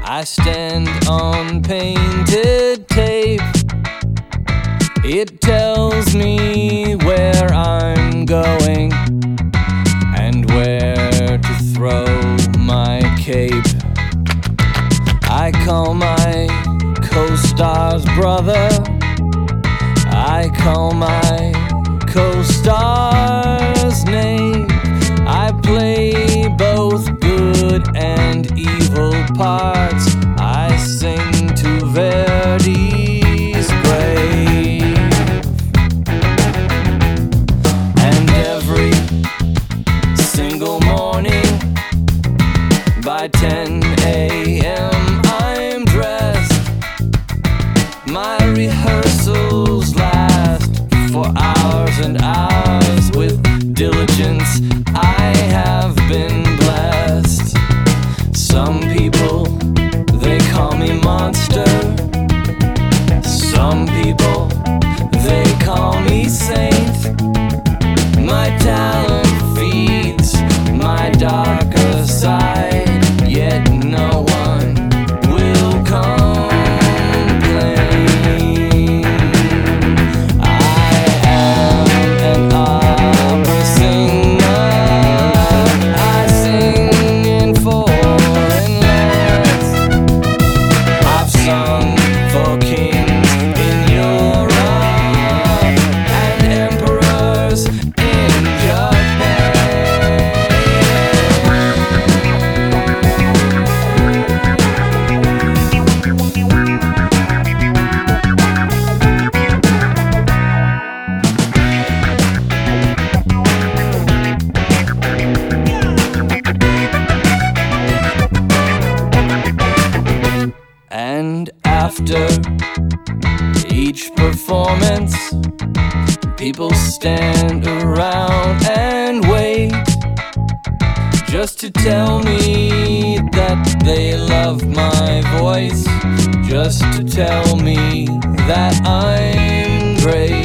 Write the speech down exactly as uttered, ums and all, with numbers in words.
I stand on painted tape. It tells me where I'm going and where to throw my cape. I call my co-star's brother. I call my co-star's name. I play both good and evil parts. I sing to Verdi's Brave. And every single morning by ten a.m. I'm dressed. My rehearsals last for hours and hours. With diligence I have been blessed. Some people, they call me monster. Some people, they call me saint. My talent feeds my darker side, yet no one will complain. I am an opera singer. I sing in foreign lands. I've sung for kings in Europe and emperors in Japan. And after each performance, people stand around and wait just to tell me that they love my voice, just to tell me that I'm great.